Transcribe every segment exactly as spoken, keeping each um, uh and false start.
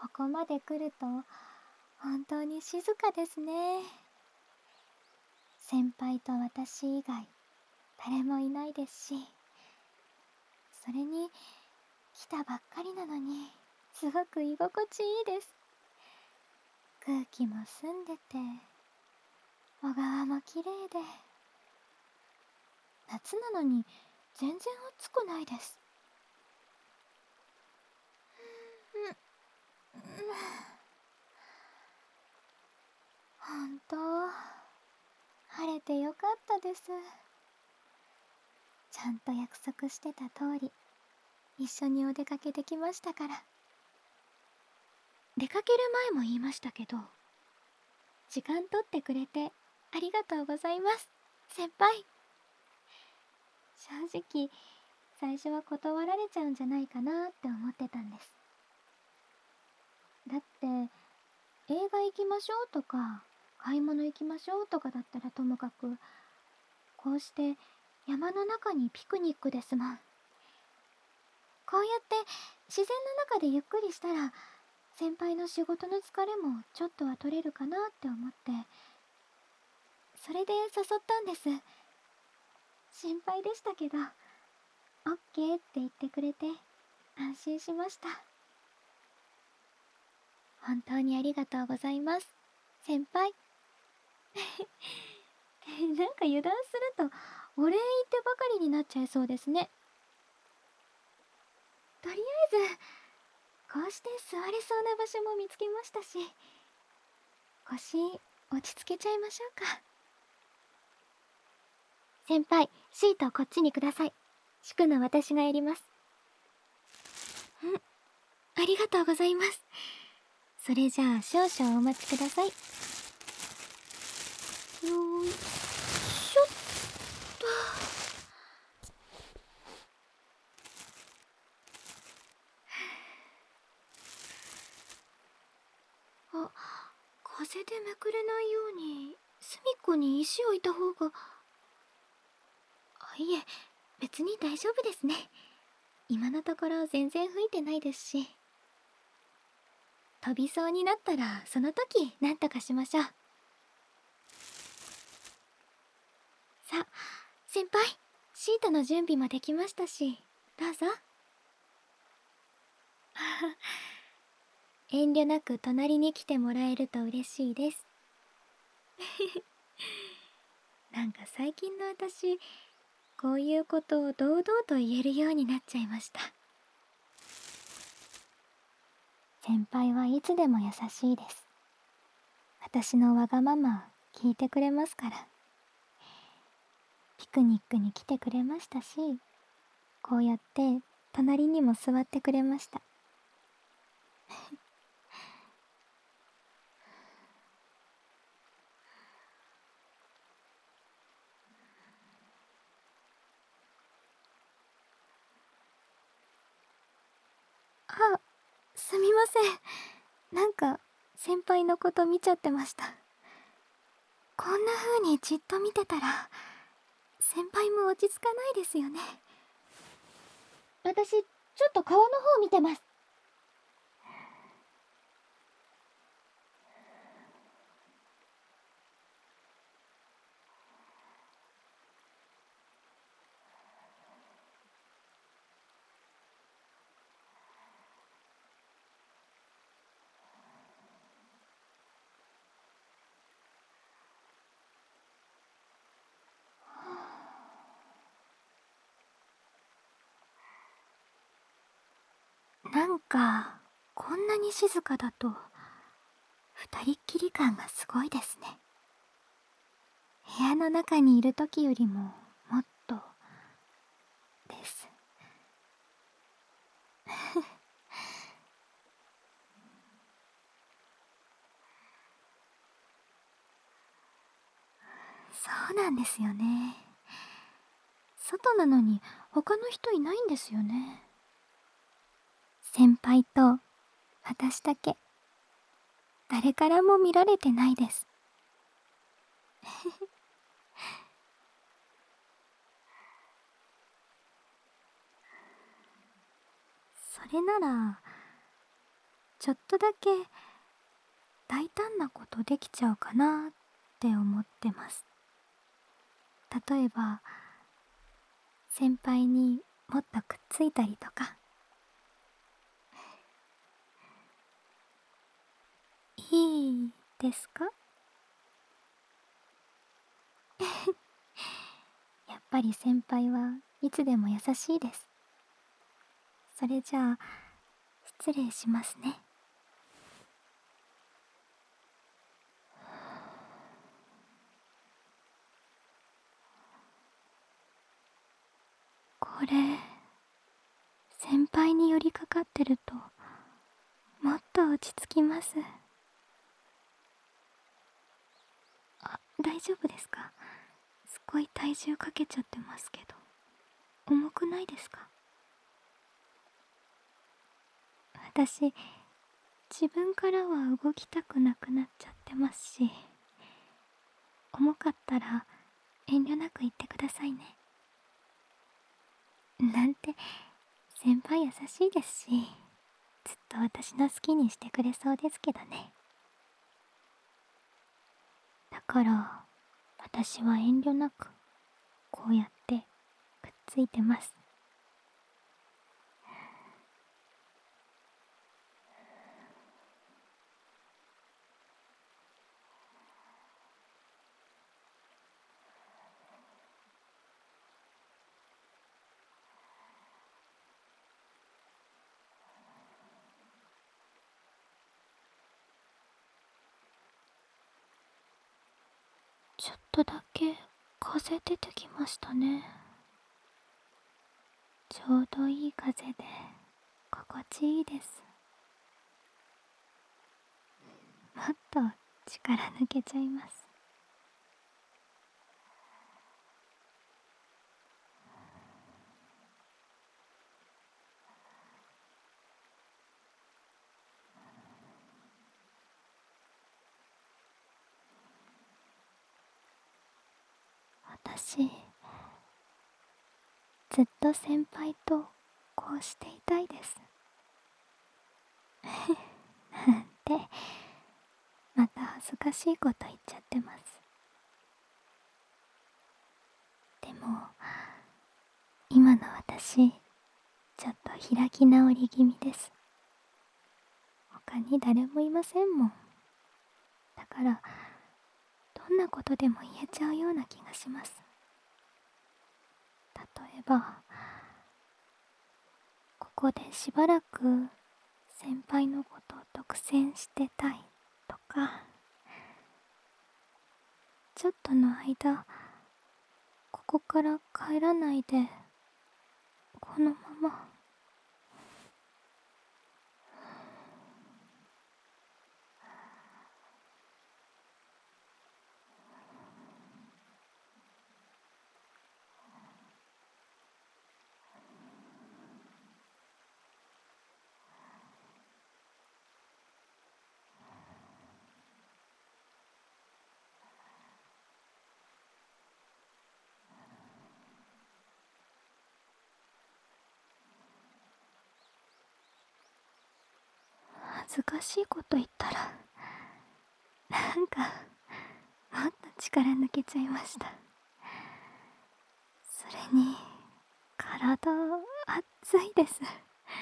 こまで来ると本当に静かですね。先輩と私以外誰もいないですし、それに来たばっかりなのにすごく居心地いいです。空気も澄んでて小川も綺麗で、夏なのに全然暑くないです。本当晴れてよかったです。ちゃんと約束してた通り一緒にお出かけできましたから。出かける前も言いましたけど、時間取ってくれてありがとうございます、先輩。正直最初は断られちゃうんじゃないかなって思ってたんです。だって映画行きましょうとか買い物行きましょうとかだったらともかく、こうして山の中にピクニックですもん。こうやって自然の中でゆっくりしたら先輩の仕事の疲れもちょっとは取れるかなって思って、それで誘ったんです。心配でしたけどオッケーって言ってくれて安心しました。本当にありがとうございます、先輩。なんか油断するとお礼言ってばかりになっちゃいそうですね。とりあえずこうして座れそうな場所も見つけましたし、腰落ち着けちゃいましょうか。先輩、シートこっちにください。敷くの私がやります。ん、ありがとうございます。それじゃあ少々お待ちください。よーいしょっと。あ、風でめくれないように隅っこに石を置いた方が。あ、いえ、別に大丈夫ですね。今のところ全然吹いてないですし。飛びそうになったらその時何とかしましょう。さあ先輩、シートの準備もできましたし、どうぞ。遠慮なく隣に来てもらえると嬉しいです。なんか最近の私、こういうことを堂々と言えるようになっちゃいました。先輩はいつでも優しいです。私のわがまま聞いてくれますから。ピクニックに来てくれましたし、こうやって隣にも座ってくれました。あ、すみません。なんか先輩のこと見ちゃってました。こんな風にじっと見てたら先輩も落ち着かないですよね。私ちょっと顔の方見てます。なんかこんなに静かだと二人っきり感がすごいですね。部屋の中にいる時よりももっとです。そうなんですよね。外なのに他の人いないんですよね。先輩と私だけ。誰からも見られてないです。それならちょっとだけ大胆なことできちゃうかなって思ってます。例えば先輩にもっとくっついたりとか。いいですか？やっぱり先輩はいつでも優しいです。それじゃあ失礼しますね。これ先輩に寄りかかってるともっと落ち着きます。あ、大丈夫ですか？すごい体重かけちゃってますけど重くないですか？私自分からは動きたくなくなっちゃってますし、重かったら遠慮なく言ってくださいね。なんて先輩優しいですし、ずっと私の好きにしてくれそうですけどね。だから私は遠慮なくこうやってくっついてます。ちょっとだけ風出てきましたね。ちょうどいい風で心地いいです。もっと力抜けちゃいます。私ずっと先輩とこうしていたいです。なんてまた恥ずかしいこと言っちゃってます。でも今の私ちょっと開き直り気味です。他に誰もいませんもん。だからどんなことでも言えちゃうような気がします。例えばここでしばらく先輩のことを独占してたいとか、ちょっとの間ここから帰らないでこのまま。恥ずかしいこと言ったらなんかもっと力抜けちゃいました。それに体熱いです。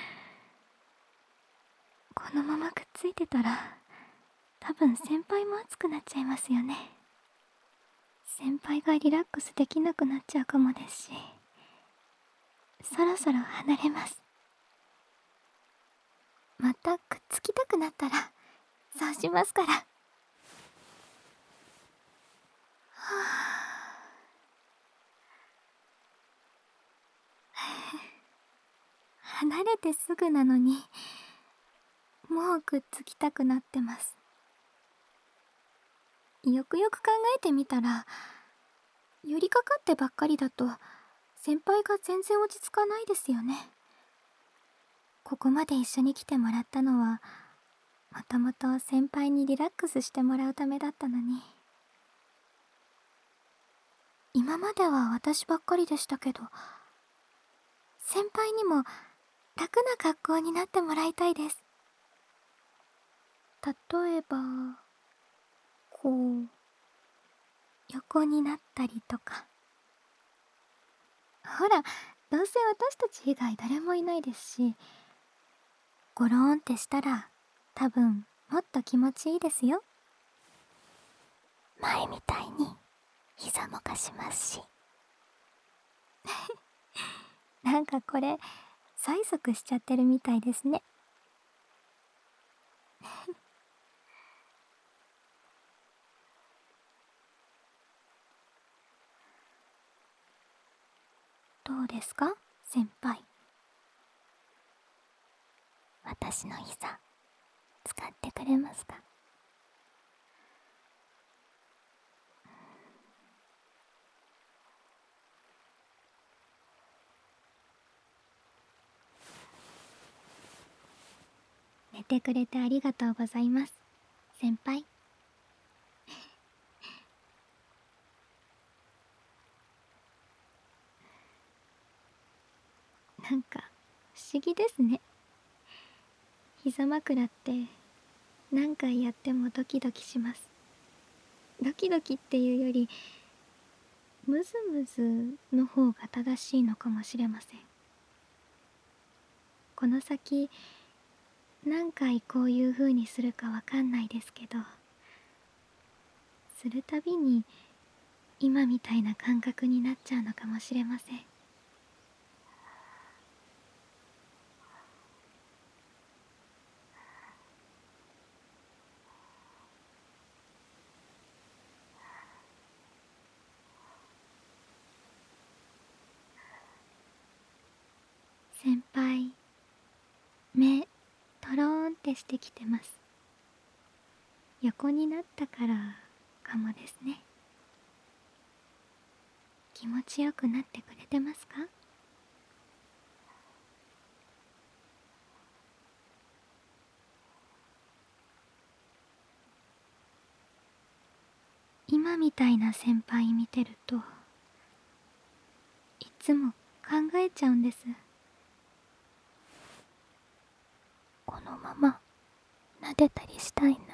このままくっついてたら多分先輩も熱くなっちゃいますよね。先輩がリラックスできなくなっちゃうかもですし、そろそろ離れます。またくっつきたくなったらそうしますから。はあ離れてすぐなのにもうくっつきたくなってます。よくよく考えてみたら寄りかかってばっかりだと先輩が全然落ち着かないですよね。ここまで一緒に来てもらったのはもともと先輩にリラックスしてもらうためだったのに。今までは私ばっかりでしたけど、先輩にも楽な格好になってもらいたいです。 例えばこう横になったりとか。ほら、どうせ私たち以外誰もいないですし、ゴローンってしたら多分もっと気持ちいいですよ。前みたいに膝もかしますし。なんかこれ催促しちゃってるみたいですね。どうですか先輩。私の膝使ってくれますか？寝てくれてありがとうございます先輩。なんか不思議ですね。膝枕って何回やってもドキドキします。ドキドキっていうよりムズムズの方が正しいのかもしれません。この先何回こういう風にするかわかんないですけど、するたびに今みたいな感覚になっちゃうのかもしれません。先輩、目トローンってしてきてます。横になったからかもですね。気持ちよくなってくれてますか？今みたいな先輩見てるといつも考えちゃうんです。このまま撫でたりしたいなって。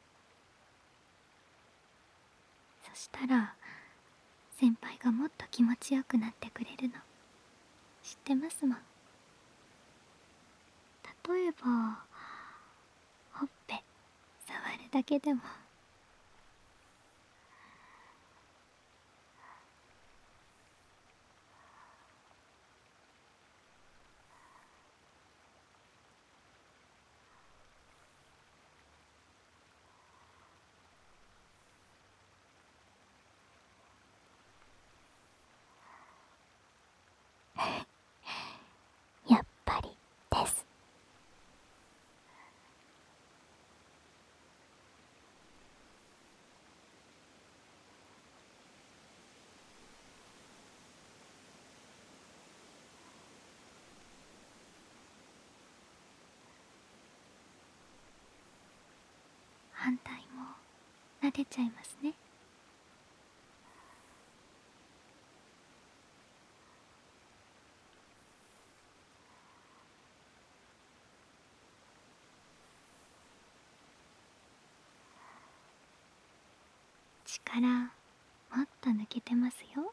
そしたら先輩がもっと気持ちよくなってくれるの知ってますもん。例えばほっぺ触るだけでも。やっぱりです。反対も撫でちゃいますね。力もっと抜けてますよ。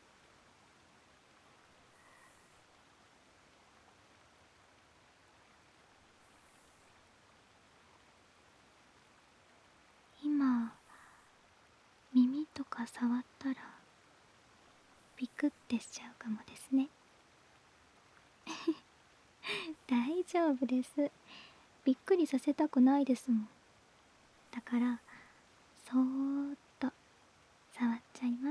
今耳とか触ったらビクってしちゃうかもですね。大丈夫です。びっくりさせたくないですもん。だからそーっと触っちゃいます。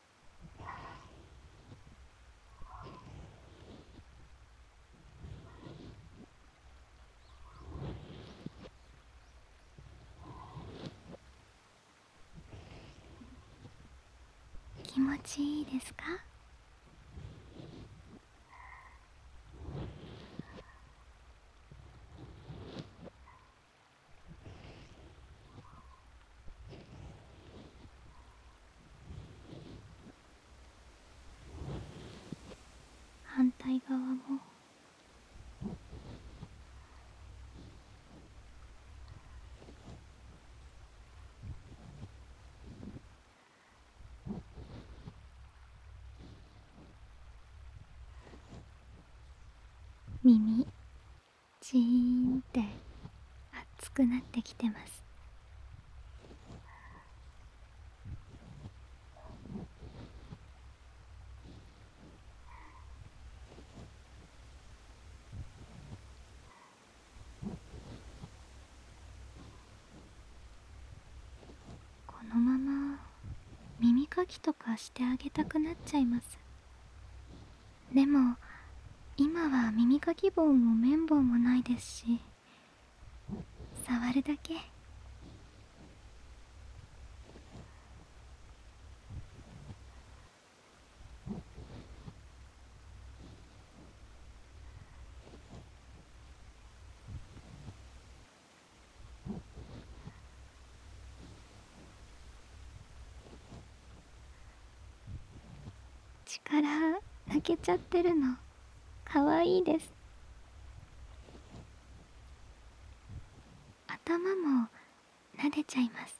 気持ちいいですか？反対側も耳ジーンって熱くなってきてます。このまま耳かきとかしてあげたくなっちゃいます。でも今は耳かき棒も綿棒もないですし、触るだけ。力抜けちゃってるのかわいいです。頭も撫でちゃいます。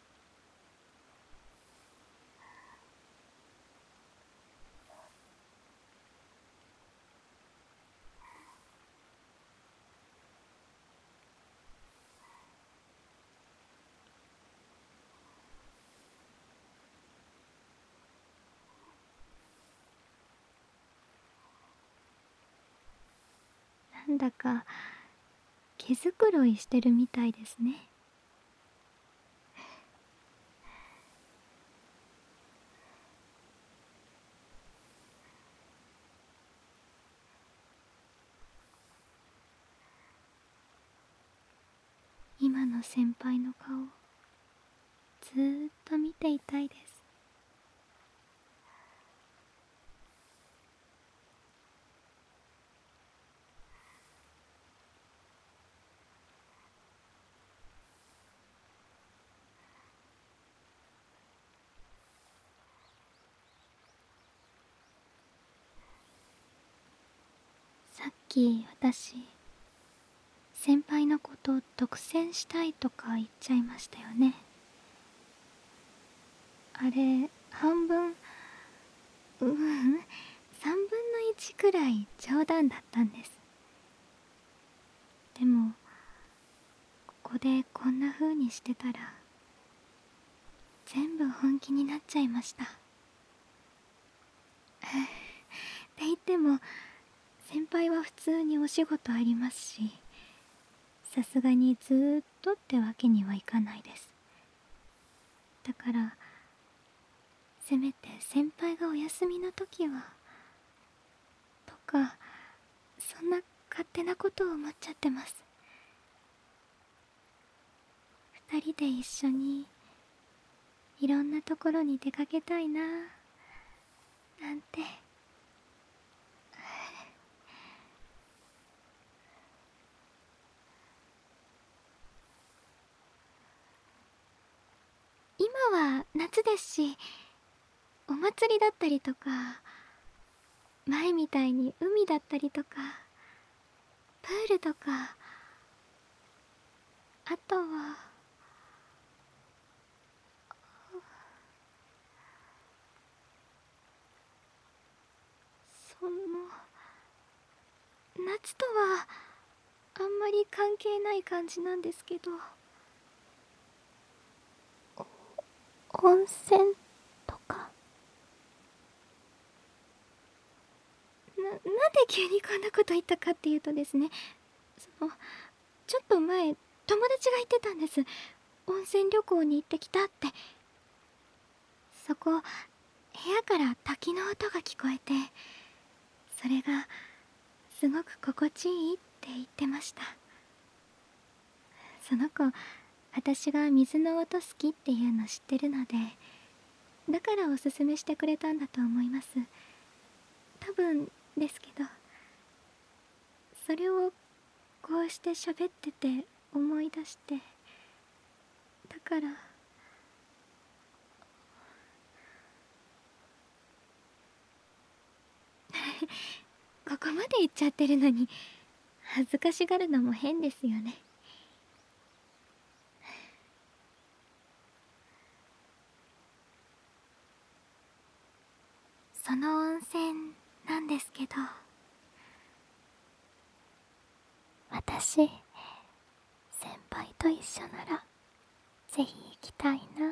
なんだか毛づくろいしてるみたいですね。今の先輩の顔ずーっと見ていたいです。さっき私先輩のこと独占したいとか言っちゃいましたよね。あれ半分、ううんさんぶんのいちくらい冗談だったんです。でもここでこんな風にしてたら全部本気になっちゃいました。って言っても先輩は普通にお仕事ありますし、さすがにずーっとってわけにはいかないです。だからせめて先輩がお休みの時はとか、そんな勝手なことを思っちゃってます。二人で一緒にいろんなところに出かけたいななんて。今は夏ですし、お祭りだったりとか、前みたいに海だったりとか、プールとか、あとはその夏とはあんまり関係ない感じなんですけど、温泉とか。な、なんで急にこんなこと言ったかっていうとですね、そのちょっと前友達が言ってたんです。温泉旅行に行ってきたって。そこ部屋から滝の音が聞こえて、それがすごく心地いいって言ってました。その子私が水の音好きっていうの知ってるので、だからおすすめしてくれたんだと思います。多分ですけど。それをこうして喋ってて思い出して、だからここまで言っちゃってるのに恥ずかしがるのも変ですよね。その温泉なんですけど、 私先輩と一緒ならぜひ行きたいな。